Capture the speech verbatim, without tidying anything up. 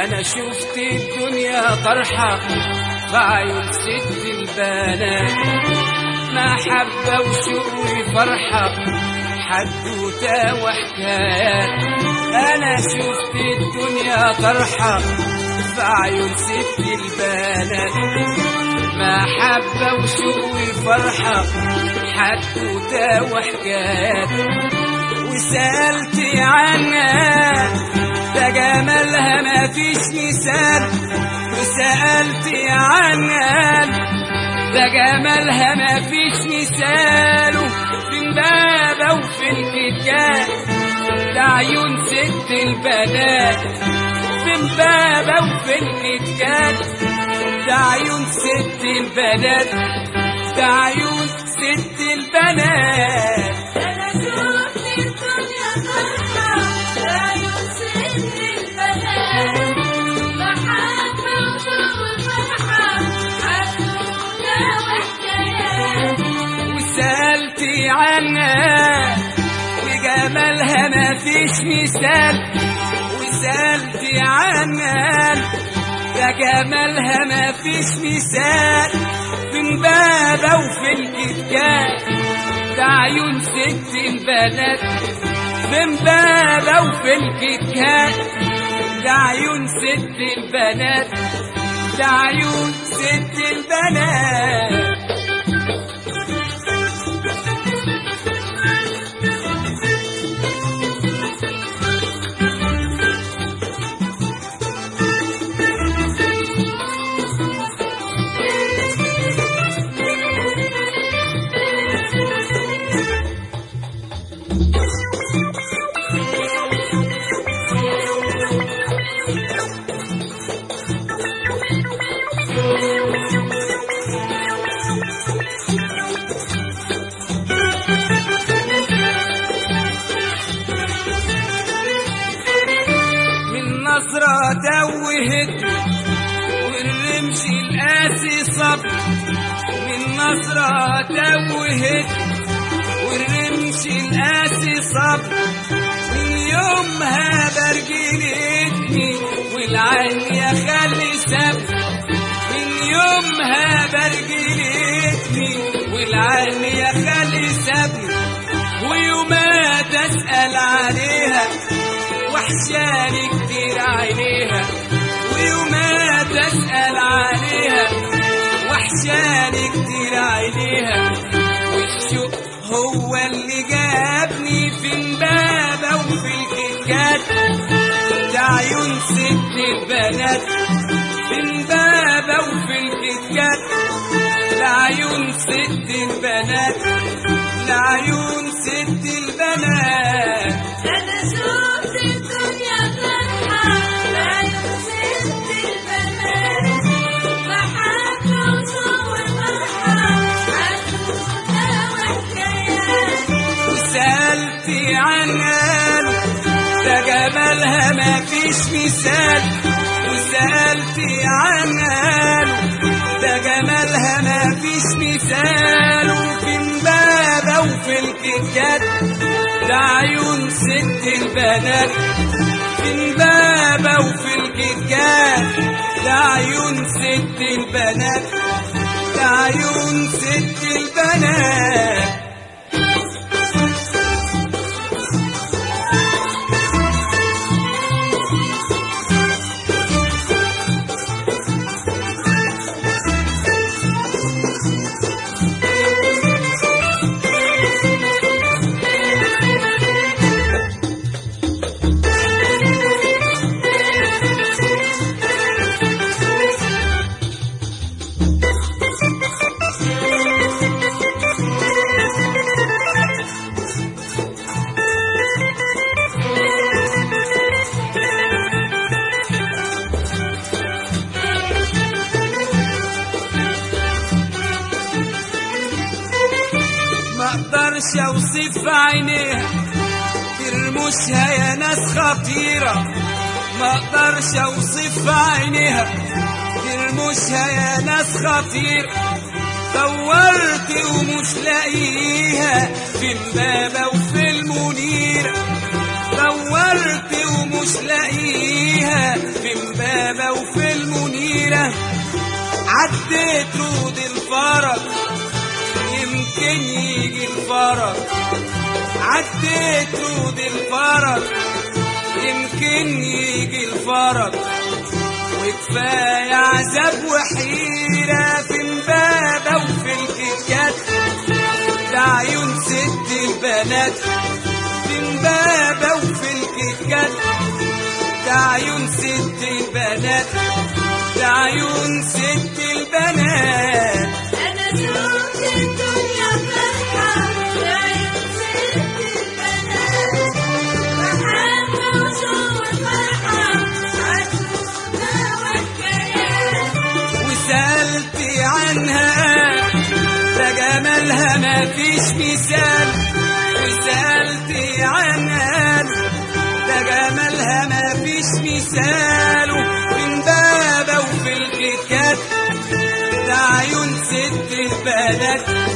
انا شفت الدنيا طرحة في عيون ست البنات، محبة وشوق وفرحة حدوتة وحكايات. انا شفت الدنيا طرحة في عيون ست البنات، محبة وشوق وفرحة حدوتة وحكايات. وسألت عنها ده جمالها ما فيش مثال، وسألت عنها ده جمالها ما فيش مثال. في امبابة وفي الكتكات ده عيون ست البنات، في امبابة وفي الكتكات ده عيون ست البنات، ده عيون ست البنات. أنا شفت الدنيا طرحة في عيون ست البنات، محبة وشوق وفرحة حدوتة وحكايات. وسألت عنها وجمالها ما فيش مثال، وسألت عنها ده جمالها ما فيش مثال. في امبابة وفي الكتكات ده عيون ست البنات، في امبابة وفي الكتكات ده عيون ست البنات، ده عيون ست البنات. نظرة توهتني والرمش القاسي صبر، من نظرة توهتني والرمش القاسي صبر. من يومها برجلتني والعين يا خلي سبر، من يومها برجلتني والعين يا خلي سبر. ويوما تسأل عليها وحشاني كتير عينيها، ويوما تسأل عليها وحشاني كتير عينيها. والشوق هو اللي جابني في امبابة وفي الكتكات ده عيون ست البنات، في امبابة وفي الكتكات ده عيون ست البنات، ده عيون ست البنات. أنا شفت الدنيا طرحة في عيون ست البنات، محبة وشوق وفرحة حدوتة وحكايات. وسألت عنها ده جمالها ما فيش مثال، وسألت عنها ده جمالها ما فيش مثال. وفي امبابة وفي الكتكات ده عيون ست البنات، في امبابة وفي الكتكات ده عيون ست البنات، ده عيون ست البنات. مقدرش اوصف عينيها ترمشها يا ناس خطيرة، مقدرش اوصف عينيها ترمشها يا ناس خطيرة. دورت ومش لاقيها في امبابة وفي المنيرة، دورت ومش لاقيها في امبابة عديت رود الفرج يمكن يجي الفرج، وكفاية عذاب وحيرة في امبابة وفي الكتكات، ده عيون ست البنات في امبابة وفي الكتكات، ده عيون ست البنات، ده عيون ست البنات. أنا شفت الدنيا فرحة بعيون ست البنات، محبة وشوق فرحة عالسودة والكيان. وسألتي عنها ده جمالها مفيش مثال، وسألتي عنها ده جمالها مفيش مثال، وفي امبابة وفي الكتكات، ده عيون ست البنات